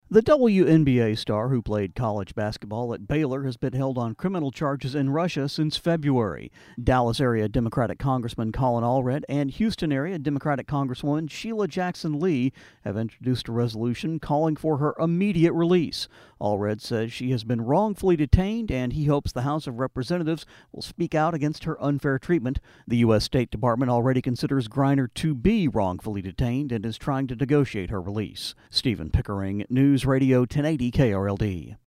The WNBA star who played college basketball at Baylor has been held on criminal charges in Russia since February. Dallas area Democratic Congressman Colin Allred and Houston area Democratic Congresswoman Sheila Jackson Lee have introduced a resolution calling for her immediate release. Allred says she has been wrongfully detained, and he hopes the House of Representatives will speak out against her unfair treatment. The U.S. State Department already considers Griner to be wrongfully detained and is trying to negotiate her release. Stephen Pickering, News Radio 1080 KRLD.